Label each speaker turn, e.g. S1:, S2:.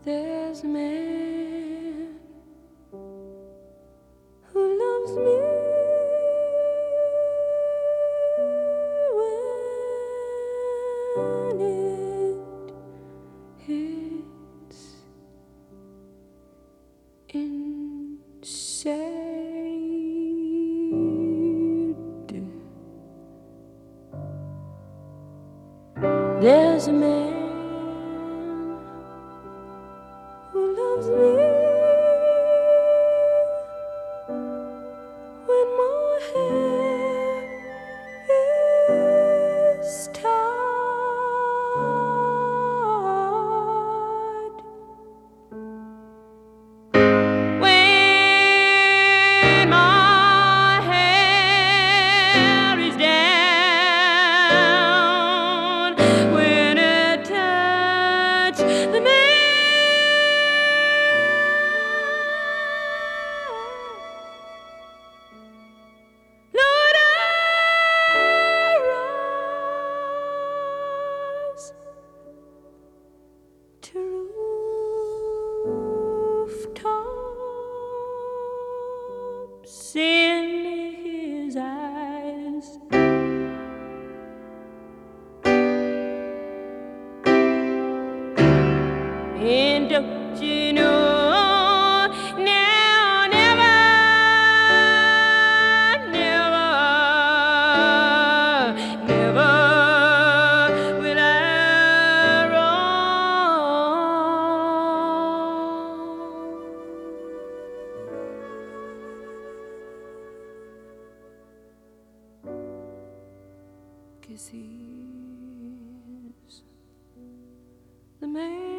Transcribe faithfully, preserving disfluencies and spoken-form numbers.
S1: There's a man who loves me when it hits inside. There's a man who loves me when my hair is tied, when my hair is down, when it touches the man. To rooftops in his eyes, and don't you know now, never, never, never will I Cause he's the man